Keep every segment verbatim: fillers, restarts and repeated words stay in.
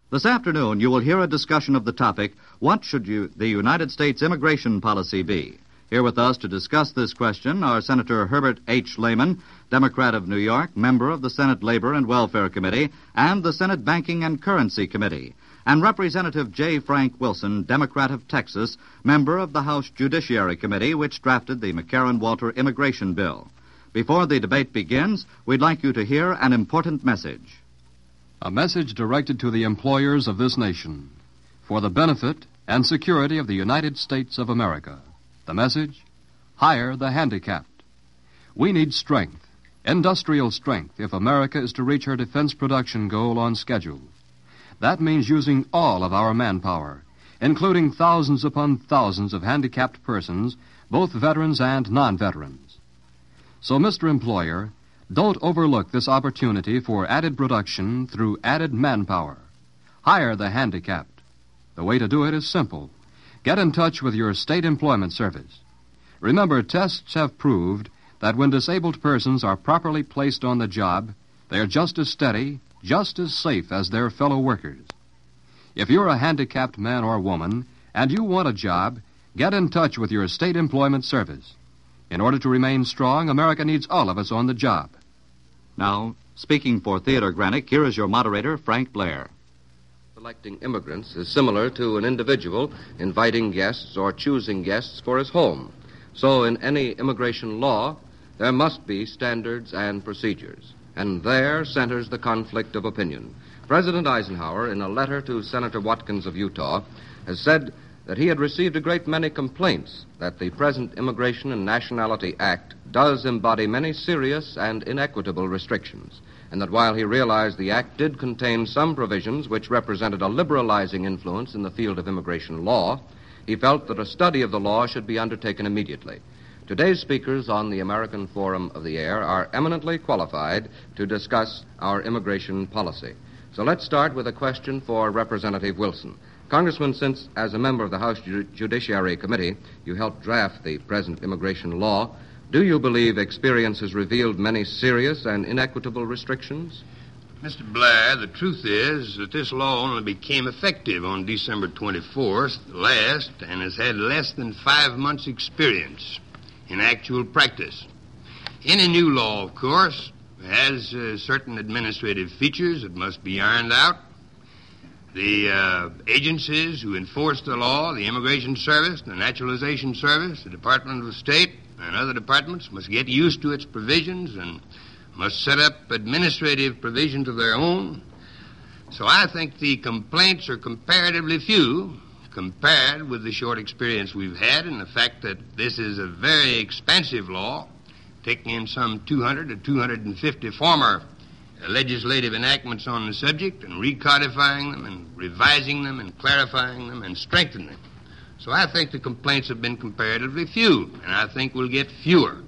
This afternoon, you will hear a discussion of the topic, what should you, the United States immigration policy be? Here with us to discuss this question are Senator Herbert H. Lehman, Democrat of New York, member of the Senate Labor and Welfare Committee and the Senate Banking and Currency Committee, and Representative J. Frank Wilson, Democrat of Texas, member of the House Judiciary Committee, which drafted the McCarran-Walter immigration bill. Before the debate begins, we'd like you to hear an important message. A message directed to the employers of this nation for the benefit and security of the United States of America. The message, hire the handicapped. We need strength, industrial strength, if America is to reach her defense production goal on schedule. That means using all of our manpower, including thousands upon thousands of handicapped persons, both veterans and non-veterans. So, Mister Employer, don't overlook this opportunity for added production through added manpower. Hire the handicapped. The way to do it is simple. Get in touch with your state employment service. Remember, tests have proved that when disabled persons are properly placed on the job, they are just as steady, just as safe as their fellow workers. If you're a handicapped man or woman and you want a job, get in touch with your state employment service. In order to remain strong, America needs all of us on the job. Now, speaking for Theodore Granick, here is your moderator, Frank Blair. Selecting immigrants is similar to an individual inviting guests or choosing guests for his home. So in any immigration law, there must be standards and procedures. And there centers the conflict of opinion. President Eisenhower, in a letter to Senator Watkins of Utah, has said that he had received a great many complaints that the present Immigration and Nationality Act does embody many serious and inequitable restrictions, and that while he realized the act did contain some provisions which represented a liberalizing influence in the field of immigration law, he felt that a study of the law should be undertaken immediately. Today's speakers on the American Forum of the Air are eminently qualified to discuss our immigration policy. So let's start with a question for Representative Wilson. Congressman, since as a member of the House Ju- Judiciary Committee you helped draft the present immigration law, do you believe experience has revealed many serious and inequitable restrictions? Mister Blair, the truth is that this law only became effective on December twenty-fourth last and has had less than five months' experience in actual practice. Any new law, of course, has uh, certain administrative features that must be ironed out. The uh, agencies who enforce the law, the Immigration Service, the Naturalization Service, the Department of State, and other departments must get used to its provisions and must set up administrative provisions of their own. So I think the complaints are comparatively few compared with the short experience we've had and the fact that this is a very expansive law, taking in some two hundred to two hundred fifty former legislative enactments on the subject and recodifying them and revising them and clarifying them and strengthening them. So I think the complaints have been comparatively few, and I think we'll get fewer.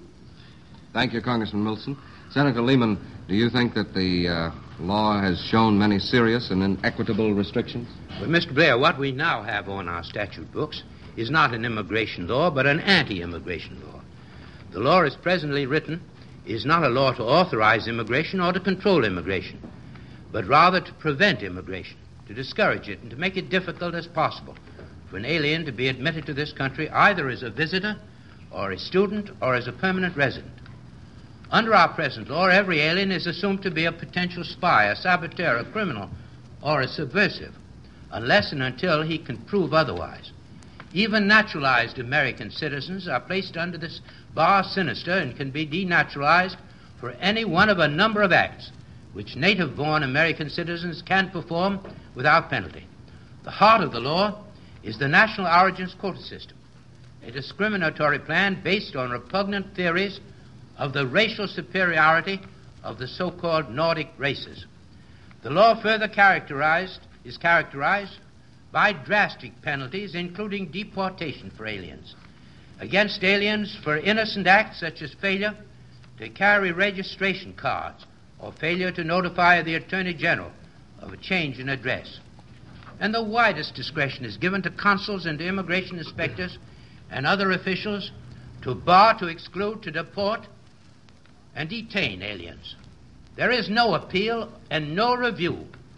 Thank you, Congressman Wilson. Senator Lehman, do you think that the uh, law has shown many serious and inequitable restrictions? Well, Mister Blair, what we now have on our statute books is not an immigration law, but an anti-immigration law. The law as presently written is not a law to authorize immigration or to control immigration, but rather to prevent immigration, to discourage it, and to make it difficult as possible for an alien to be admitted to this country either as a visitor or a student or as a permanent resident. Under our present law, every alien is assumed to be a potential spy, a saboteur, a criminal, or a subversive, unless and until he can prove otherwise. Even naturalized American citizens are placed under this bar sinister and can be denaturalized for any one of a number of acts which native-born American citizens can perform without penalty. The heart of the law is the national origins quota system, a discriminatory plan based on repugnant theories of the racial superiority of the so-called Nordic races. The law further characterized is characterized by drastic penalties, including deportation for aliens, against aliens for innocent acts such as failure to carry registration cards or failure to notify the Attorney General of a change in address. And the widest discretion is given to consuls and to immigration inspectors and other officials to bar, to exclude, to deport, and detain aliens. There is no appeal and no review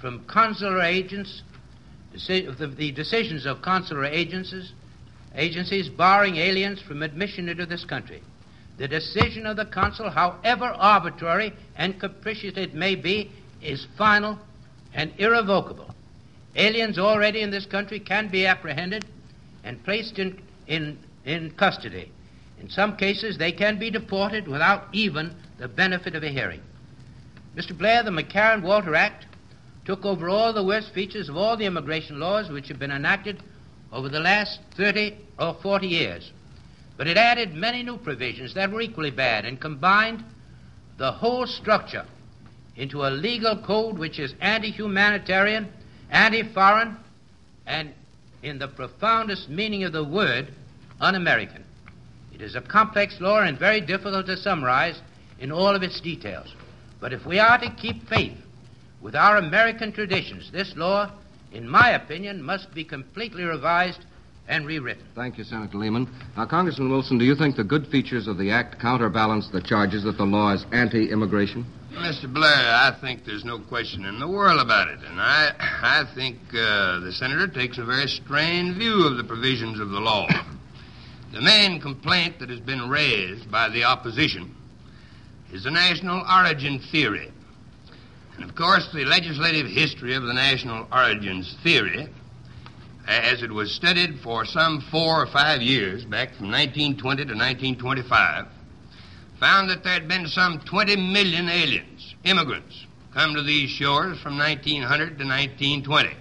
from consular agents, deci- the, the decisions of consular agencies, agencies barring aliens from admission into this country. The decision of the consul, however arbitrary and capricious it may be, is final and irrevocable. Aliens already in this country can be apprehended and placed in, in, in custody. In some cases, they can be deported without even the benefit of a hearing. Mister Blair, the McCarran-Walter Act took over all the worst features of all the immigration laws which have been enacted over the last thirty or forty years. But it added many new provisions that were equally bad and combined the whole structure into a legal code which is anti-humanitarian, anti-foreign, and in the profoundest meaning of the word, un-American. It is a complex law and very difficult to summarize in all of its details. But if we are to keep faith with our American traditions, this law, in my opinion, must be completely revised and rewritten. Thank you, Senator Lehman. Now, Congressman Wilson, do you think the good features of the Act counterbalance the charges that the law is anti-immigration? Mister Blair, I think there's no question in the world about it, and I, I think uh, the senator takes a very strained view of the provisions of the law. The main complaint that has been raised by the opposition is the national origin theory. And, of course, the legislative history of the national origins theory, as it was studied for some four or five years, back from nineteen twenty to nineteen twenty-five, found that there had been some twenty million aliens, immigrants, come to these shores from nineteen hundred to nineteen twenty.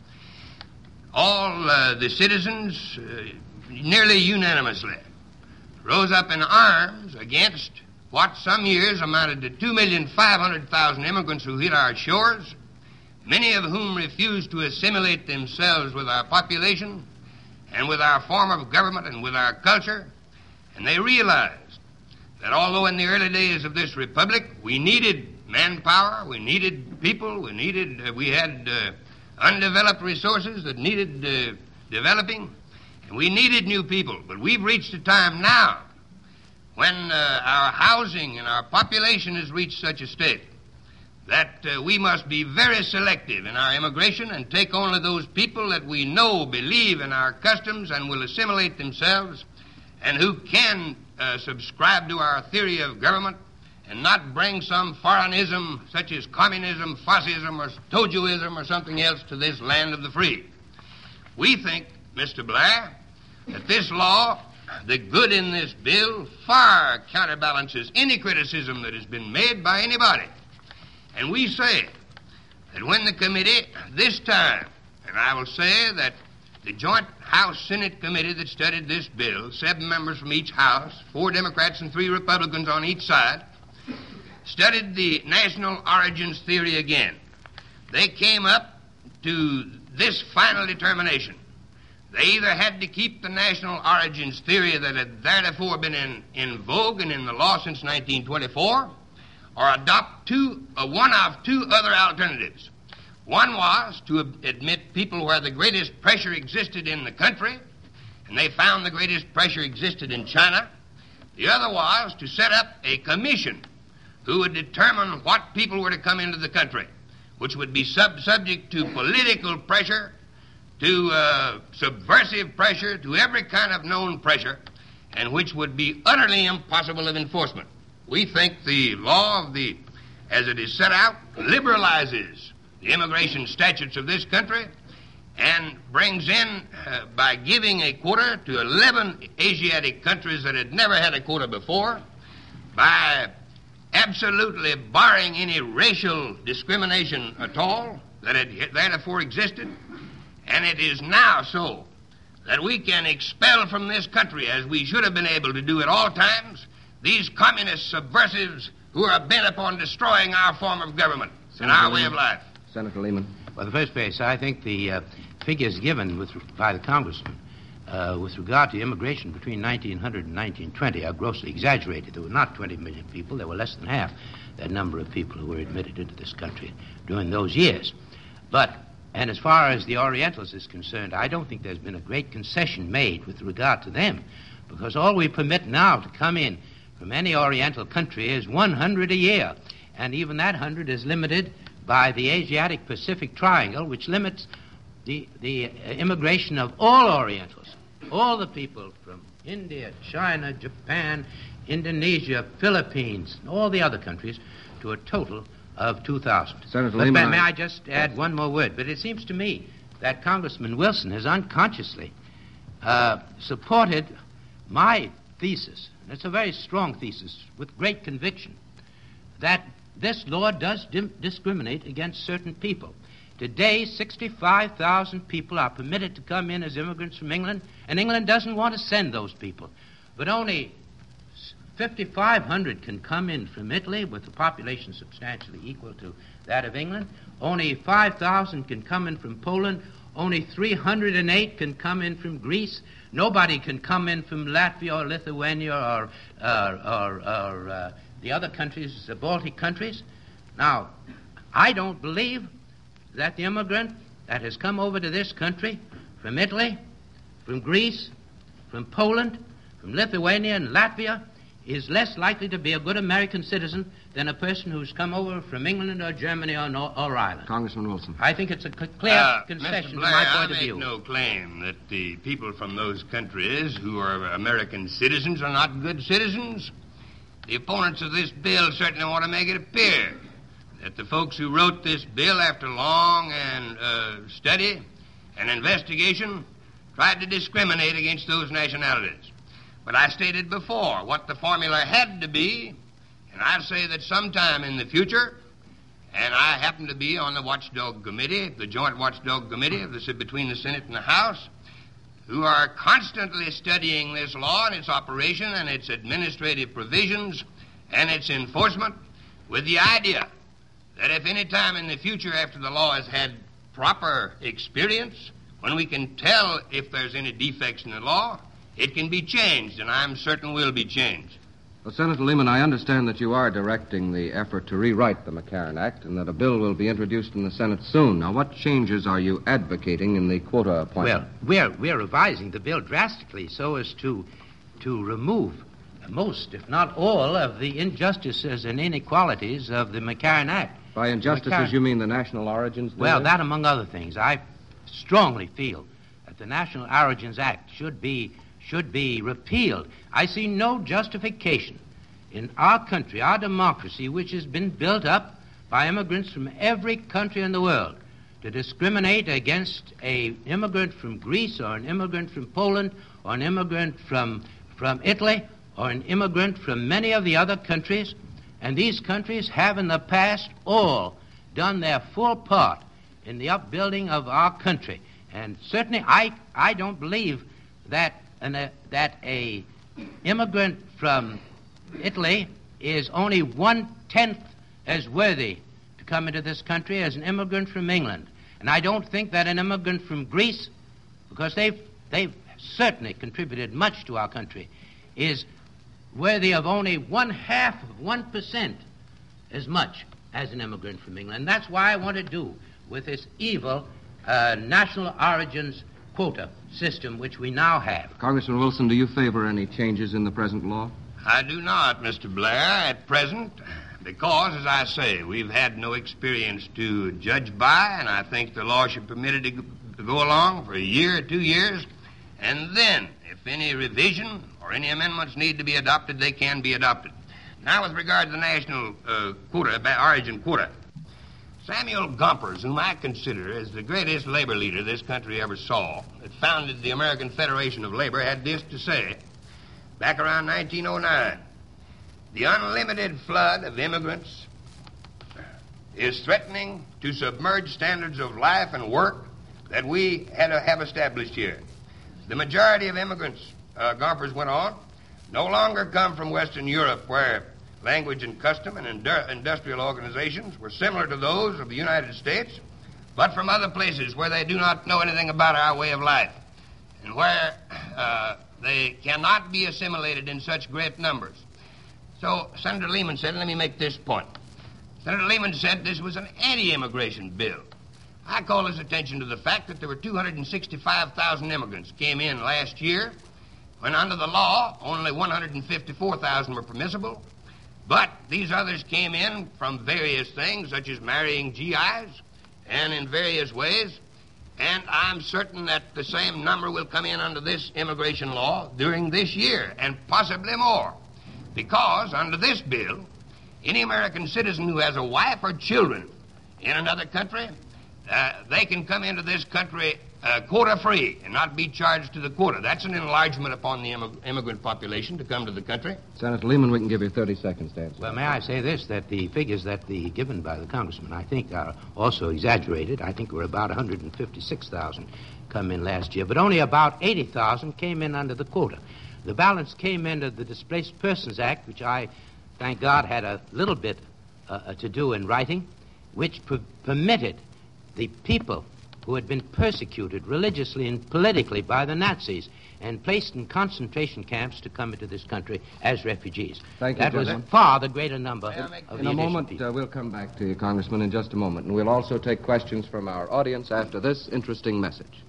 All uh, the citizens, uh, nearly unanimously, rose up in arms against what some years amounted to two million five hundred thousand immigrants who hit our shores, many of whom refused to assimilate themselves with our population and with our form of government and with our culture. And they realized that although in the early days of this republic we needed manpower, we needed people, we needed, uh, we had uh, undeveloped resources that needed uh, developing, and we needed new people. But we've reached a time now when uh, our housing and our population has reached such a state that uh, we must be very selective in our immigration and take only those people that we know believe in our customs and will assimilate themselves and who can uh, subscribe to our theory of government and not bring some foreignism such as communism, fascism, or Tojoism or something else to this land of the free. We think, Mister Blair, that this law, the good in this bill, far counterbalances any criticism that has been made by anybody. And we say that when the committee, this time, and I will say that the joint House-Senate committee that studied this bill, seven members from each House, four Democrats and three Republicans on each side, studied the national origins theory again. They came up to this final determination. They either had to keep the national origins theory that had theretofore been in, in vogue and in the law since nineteen twenty-four, or adopt two, uh, one of two other alternatives. One was to admit people where the greatest pressure existed in the country, and they found the greatest pressure existed in China. The other was to set up a commission who would determine what people were to come into the country, which would be sub- subject to political pressure, to uh, subversive pressure, to every kind of known pressure, and which would be utterly impossible of enforcement. We think the law of the, as it is set out, liberalizes the immigration statutes of this country and brings in, uh, by giving a quota to eleven Asiatic countries that had never had a quota before, by absolutely barring any racial discrimination at all that had theretofore existed. And it is now so that we can expel from this country, as we should have been able to do at all times, these communist subversives who are bent upon destroying our form of government Senator and our Lehman. Way of life. Senator Lehman. Well, in the first place, I think the uh, figures given with, by the congressman uh, with regard to immigration between nineteen hundred and nineteen twenty are grossly exaggerated. There were not twenty million people. There were less than half that number of people who were admitted into this country during those years. But, and as far as the Orientals is concerned, I don't think there's been a great concession made with regard to them, because all we permit now to come in from any Oriental country is one hundred a year, and even that one hundred is limited by the Asiatic Pacific Triangle, which limits the, the uh, immigration of all Orientals, all the people from India, China, Japan, Indonesia, Philippines, and all the other countries, to a total of two thousand. Senator But Lehman, may I... I just add one more word? But it seems to me that Congressman Wilson has unconsciously uh, supported my thesis, and it's a very strong thesis, with great conviction, that this law does dim- discriminate against certain people. Today, sixty-five thousand people are permitted to come in as immigrants from England, and England doesn't want to send those people. But only fifty-five hundred can come in from Italy, with a population substantially equal to that of England. Only five thousand can come in from Poland. Only three hundred eight can come in from Greece. Nobody can come in from Latvia or Lithuania or, uh, or, or uh, the other countries, the Baltic countries. Now, I don't believe that the immigrant that has come over to this country from Italy, from Greece, from Poland, from Lithuania and Latvia is less likely to be a good American citizen than a person who's come over from England or Germany or, Nor- or Ireland. Congressman Wilson. I think it's a c- clear Uh, concession Mister Blair, to my point I of make view. no claim that the people from those countries who are American citizens are not good citizens. The opponents of this bill certainly want to make it appear that the folks who wrote this bill after long and uh, study and investigation tried to discriminate against those nationalities. But I stated before what the formula had to be, and I say that sometime in the future, and I happen to be on the Watchdog Committee, the Joint Watchdog Committee of the, between the Senate and the House, who are constantly studying this law and its operation and its administrative provisions and its enforcement, with the idea that if any time in the future after the law has had proper experience, when we can tell if there's any defects in the law, it can be changed, and I'm certain will be changed. Well, Senator Lehman, I understand that you are directing the effort to rewrite the McCarran Act and that a bill will be introduced in the Senate soon. Now, what changes are you advocating in the quota appointment? Well, we're, we're revising the bill drastically so as to, to remove most, if not all, of the injustices and inequalities of the McCarran Act. By injustices, McCarran- you mean the national origins? Well, there? that among other things. I strongly feel that the National Origins Act should be should be repealed. I see no justification in our country, our democracy, which has been built up by immigrants from every country in the world, to discriminate against an immigrant from Greece or an immigrant from Poland or an immigrant from, from Italy or an immigrant from many of the other countries. And these countries have in the past all done their full part in the upbuilding of our country. And certainly I, I don't believe that an, uh, that a immigrant from Italy is only one-tenth as worthy to come into this country as an immigrant from England. And I don't think that an immigrant from Greece, because they've, they've certainly contributed much to our country, is worthy of only one-half of one percent as much as an immigrant from England. And that's why I want to do with this evil uh, national origins quota system which we now have. Congressman Wilson, do you favor any changes in the present law? I do not, Mister Blair, at present, because, as I say, we've had no experience to judge by, and I think the law should permit it to go, to go along for a year or two years, and then, if any revision or any amendments need to be adopted, they can be adopted. Now, with regard to the national uh, quota, origin quota, Samuel Gompers, whom I consider as the greatest labor leader this country ever saw, that founded the American Federation of Labor, had this to say back around nineteen oh nine. The unlimited flood of immigrants is threatening to submerge standards of life and work that we had to have established here. The majority of immigrants, uh, Gompers went on, no longer come from Western Europe, where language and custom and indu- industrial organizations were similar to those of the United States, but from other places where they do not know anything about our way of life, and where uh, they cannot be assimilated in such great numbers. So Senator Lehman said, let me make this point. Senator Lehman said this was an anti-immigration bill. I call his attention to the fact that there were two hundred sixty-five thousand immigrants came in last year, when under the law only one hundred fifty-four thousand were permissible, But these others came in from various things, such as marrying G Is and in various ways. And I'm certain that the same number will come in under this immigration law during this year, and possibly more. Because under this bill, any American citizen who has a wife or children in another country, uh, they can come into this country uh, quota-free and not be charged to the quota. That's an enlargement upon the immig- immigrant population to come to the country. Senator Lehman, we can give you thirty seconds to answer. Well, may I say this, that the figures that the given by the congressman, I think, are also exaggerated. I think we're about one hundred fifty-six thousand come in last year, but only about eighty thousand came in under the quota. The balance came into the Displaced Persons Act, which I, thank God, had a little bit uh, to do in writing, which per- permitted the people who had been persecuted religiously and politically by the Nazis and placed in concentration camps to come into this country as refugees. Thank you, that was gentlemen. far the greater number of In the a additional moment, people. uh, we'll come back to you, Congressman, in just a moment. And we'll also take questions from our audience after this interesting message.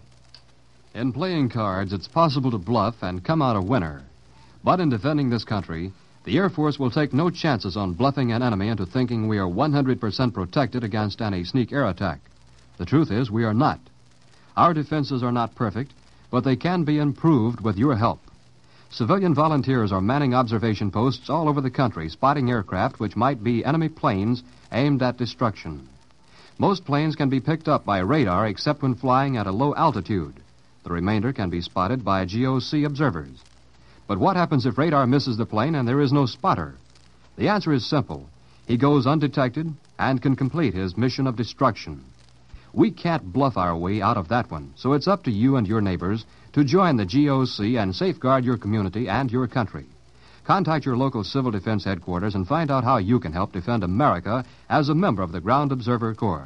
In playing cards, it's possible to bluff and come out a winner. But in defending this country, the Air Force will take no chances on bluffing an enemy into thinking we are one hundred percent protected against any sneak air attack. The truth is, we are not. Our defenses are not perfect, but they can be improved with your help. Civilian volunteers are manning observation posts all over the country, spotting aircraft which might be enemy planes aimed at destruction. Most planes can be picked up by radar except when flying at a low altitude. The remainder can be spotted by G O C observers. But what happens if radar misses the plane and there is no spotter? The answer is simple. He goes undetected and can complete his mission of destruction. We can't bluff our way out of that one, so it's up to you and your neighbors to join the G O C and safeguard your community and your country. Contact your local Civil Defense headquarters and find out how you can help defend America as a member of the Ground Observer Corps.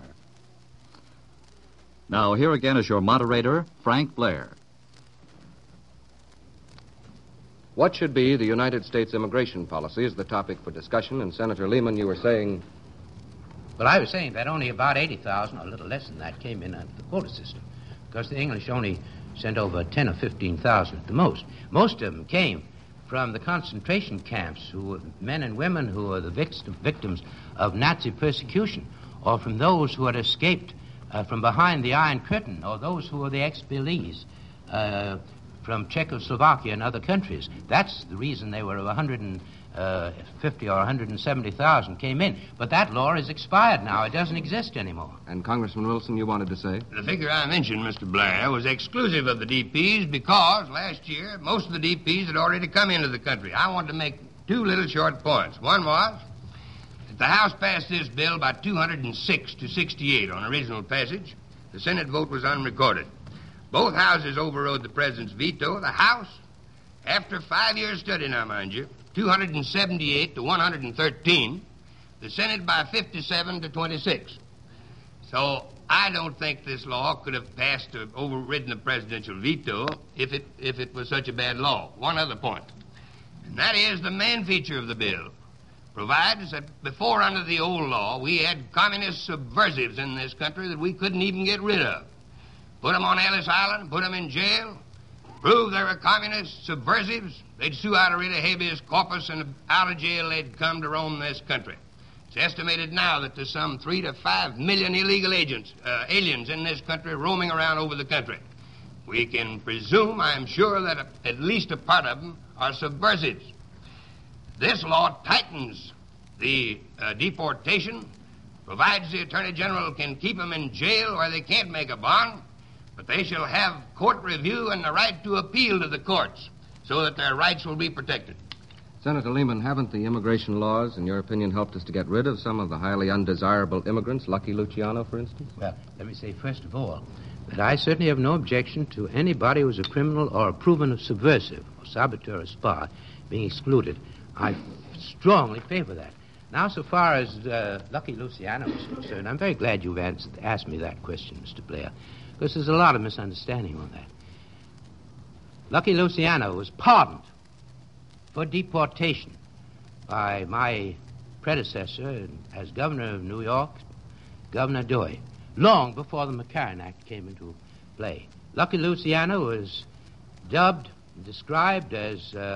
Now, here again is your moderator, Frank Blair. What should be the United States immigration policy is the topic for discussion. And Senator Lehman, you were saying... Well, I was saying that only about eighty thousand, or a little less than that, came in under the quota system, because the English only sent over ten or fifteen thousand at the most. Most of them came from the concentration camps, who were men and women who were the victim, victims of Nazi persecution, or from those who had escaped uh, from behind the Iron Curtain, or those who were the expellees uh, from Czechoslovakia and other countries. That's the reason they were one hundred fifty or one hundred seventy thousand came in. But that law is expired now. It doesn't exist anymore. And Congressman Wilson, you wanted to say? The figure I mentioned, Mister Blair, was exclusive of the D Ps because last year most of the D Ps had already come into the country. I wanted to make two little short points. One was that the House passed this bill by two hundred six to sixty-eight on original passage. The Senate vote was unrecorded. Both houses overrode the president's veto. The House, after five years' study now, mind you, two hundred seventy-eight to one hundred thirteen, the Senate by fifty-seven to twenty-six. So I don't think this law could have passed or overridden the presidential veto if it if it was such a bad law. One other point, and that is the main feature of the bill provides that before under the old law we had communist subversives in this country that we couldn't even get rid of. Put them on Ellis Island, put them in jail, prove they were communist subversives, they'd sue out a writ of habeas corpus, and out of jail they'd come to roam this country. It's estimated now that there's some three to five million illegal agents, uh, aliens in this country roaming around over the country. We can presume, I'm sure, that a, at least a part of them are subversives. This law tightens the uh, deportation, provides the Attorney General can keep them in jail where they can't make a bond, but they shall have court review and the right to appeal to the courts so that their rights will be protected. Senator Lehman, haven't the immigration laws, in your opinion, helped us to get rid of some of the highly undesirable immigrants, Lucky Luciano, for instance? Well, let me say, first of all, that I certainly have no objection to anybody who's a criminal or proven a subversive or saboteur or spy being excluded. I strongly favor that. Now, so far as uh, Lucky Luciano is concerned, I'm very glad you've answered, asked me that question, Mister Blair, because there's a lot of misunderstanding on that. Lucky Luciano was pardoned for deportation by my predecessor as governor of New York, Governor Dewey, long before the McCarran Act came into play. Lucky Luciano was dubbed, described as uh,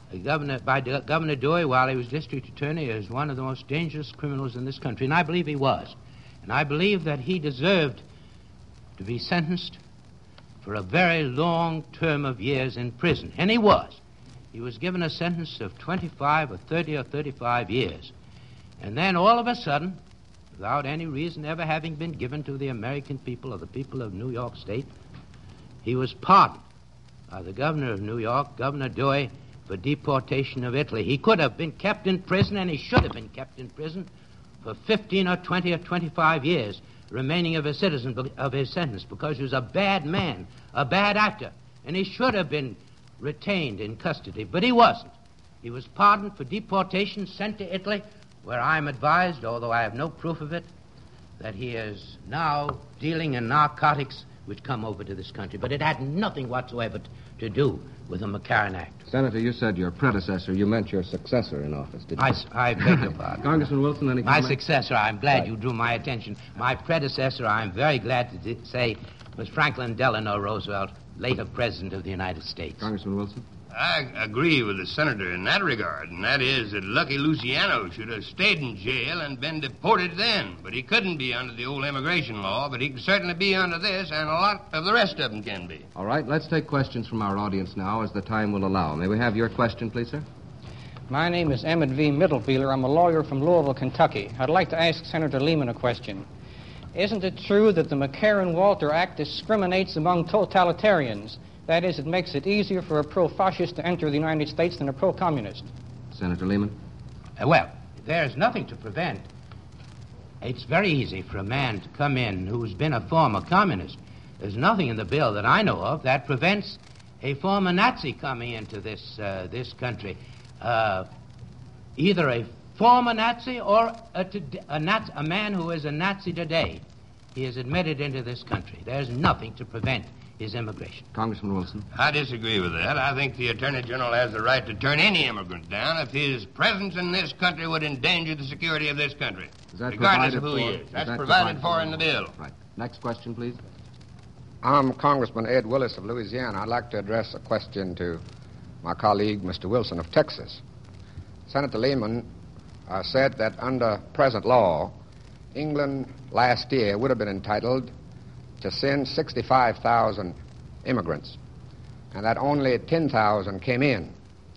uh, Governor, by D- Governor Dewey while he was district attorney as one of the most dangerous criminals in this country, and I believe he was. And I believe that he deserved to be sentenced for a very long term of years in prison, and he was. He was given a sentence of twenty-five or thirty or thirty-five years. And then all of a sudden, without any reason ever having been given to the American people or the people of New York State, he was pardoned by the governor of New York, Governor Dewey, for deportation of Italy. He could have been kept in prison, and he should have been kept in prison for fifteen or twenty or twenty-five years, remaining of his citizen of his sentence, because he was a bad man, a bad actor, and he should have been retained in custody, but he wasn't. He was pardoned for deportation, sent to Italy, where I'm advised, although I have no proof of it, that he is now dealing in narcotics which come over to this country. But it had nothing whatsoever t- to do with the McCarran Act. Senator, you said your predecessor. You meant your successor in office, didn't I, you? s- I beg your pardon. Congressman Wilson, any My comment? successor, I'm glad Right. you drew my attention. My predecessor, I'm very glad to d- say, was Franklin Delano Roosevelt, later President of the United States. Congressman Wilson? I agree with the senator in that regard, and that is that Lucky Luciano should have stayed in jail and been deported then. But he couldn't be under the old immigration law, but he can certainly be under this, and a lot of the rest of them can be. All right, let's take questions from our audience now as the time will allow. May we have your question, please, sir? My name is Emmett V. Middlefielder. I'm a lawyer from Louisville, Kentucky. I'd like to ask Senator Lehman a question. Isn't it true that the McCarran-Walter Act discriminates among totalitarians? That is, it makes it easier for a pro-fascist to enter the United States than a pro-communist. Senator Lehman? Uh, well, there's nothing to prevent. It's very easy for a man to come in who's been a former communist. There's nothing in the bill that I know of that prevents a former Nazi coming into this uh, this country. Uh, either a former Nazi or a, to- a, Nazi, a man who is a Nazi today. He is admitted into this country. There's nothing to prevent his immigration. Congressman Wilson? I disagree with that. I think the Attorney General has the right to turn any immigrant down if his presence in this country would endanger the security of this country, Is that regardless of provided who he for? is. Is That's that provided provided for in the bill. Right. Next question, please. I'm Congressman Ed Willis of Louisiana. I'd like to address a question to my colleague, Mister Wilson of Texas. Senator Lehman uh, said that under present law, England last year would have been entitled to send sixty-five thousand immigrants, and that only ten thousand came in,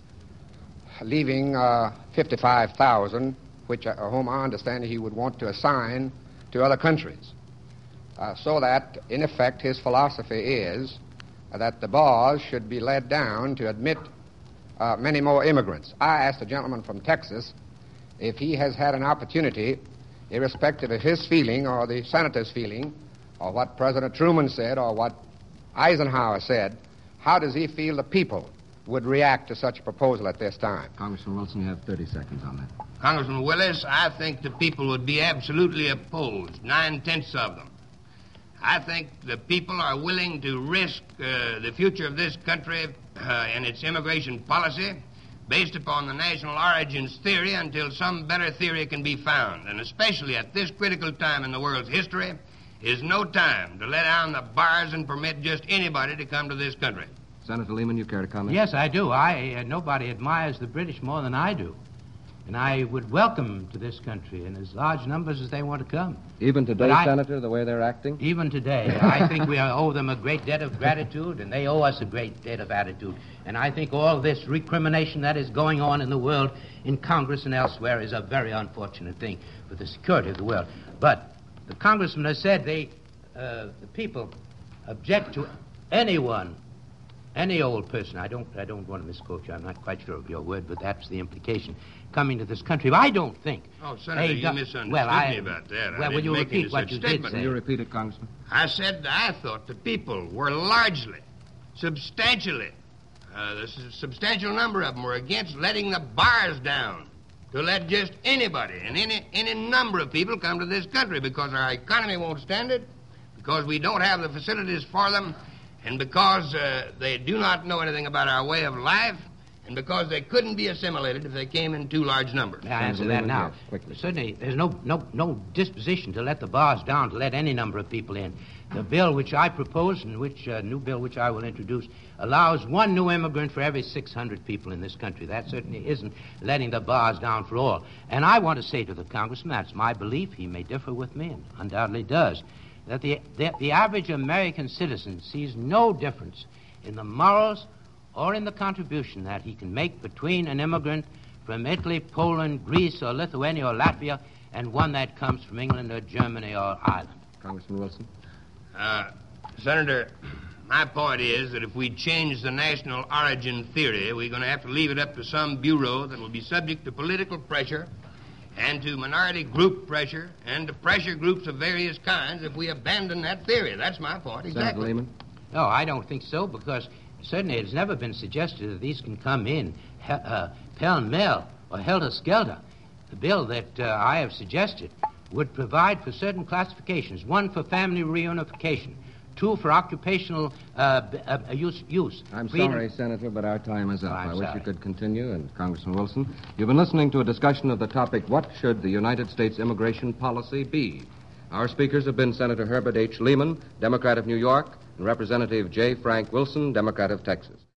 leaving uh, fifty-five thousand, which uh, whom I understand he would want to assign to other countries. Uh, so that, in effect, his philosophy is uh, that the bars should be let down to admit uh, many more immigrants. I asked the gentleman from Texas if he has had an opportunity, irrespective of his feeling or the senator's feeling, or what President Truman said or what Eisenhower said, how does he feel the people would react to such a proposal at this time? Congressman Wilson, you have thirty seconds on that. Congressman Willis, I think the people would be absolutely opposed, nine-tenths of them. I think the people are willing to risk uh, the future of this country uh, and its immigration policy based upon the national origins theory until some better theory can be found. And especially at this critical time in the world's history, is no time to let down the bars and permit just anybody to come to this country. Senator Lehman, you care to comment? Yes, I do. I uh, nobody admires the British more than I do. And I would welcome to this country in as large numbers as they want to come. Even today, But I- Senator, the way they're acting? Even today, I think we owe them a great debt of gratitude, and they owe us a great debt of gratitude. And I think all this recrimination that is going on in the world, in Congress and elsewhere, is a very unfortunate thing for the security of the world. But the congressman has said they, uh, the people object to anyone, any old person. I don't, I don't want to misquote you. I'm not quite sure of your word, but that's the implication. Coming to this country, but I don't think. Oh, Senator, a you do- misunderstood well, I, me about that. I Well, will didn't you make any repeat what such you statement. did Can say? you repeat it, Congressman? I said I thought the people were largely, substantially, uh, the s- substantial number of them were against letting the bars down to let just anybody and any, any number of people come to this country because our economy won't stand it, because we don't have the facilities for them, and because uh, they do not know anything about our way of life, and because they couldn't be assimilated if they came in too large numbers. May I answer that now? Yes, quickly. Certainly, there's no, no, no disposition to let the bars down to let any number of people in. The bill which I propose, and which uh, new bill which I will introduce, allows one new immigrant for every six hundred people in this country. That certainly isn't letting the bars down for all. And I want to say to the congressman, that's my belief, he may differ with me, and undoubtedly does, that the, the, the average American citizen sees no difference in the morals or in the contribution that he can make between an immigrant from Italy, Poland, Greece, or Lithuania, or Latvia, and one that comes from England or Germany or Ireland. Congressman Wilson. Uh, Senator, my point is that if we change the national origin theory, we're going to have to leave it up to some bureau that will be subject to political pressure and to minority group pressure and to pressure groups of various kinds if we abandon that theory. That's my point, exactly. Senator Lehman. No, I don't think so, because certainly it's never been suggested that these can come in he- uh, pell-mell or helter-skelter. The bill that uh, I have suggested would provide for certain classifications. One for family reunification. Two for occupational uh, b- uh, use. use. I'm Freedom- sorry, Senator, but our time is up. Oh, I'm I wish sorry. you could continue. And Congressman Wilson, you've been listening to a discussion of the topic, what should the United States immigration policy be? Our speakers have been Senator Herbert H. Lehman, Democrat of New York, and Representative J. Frank Wilson, Democrat of Texas.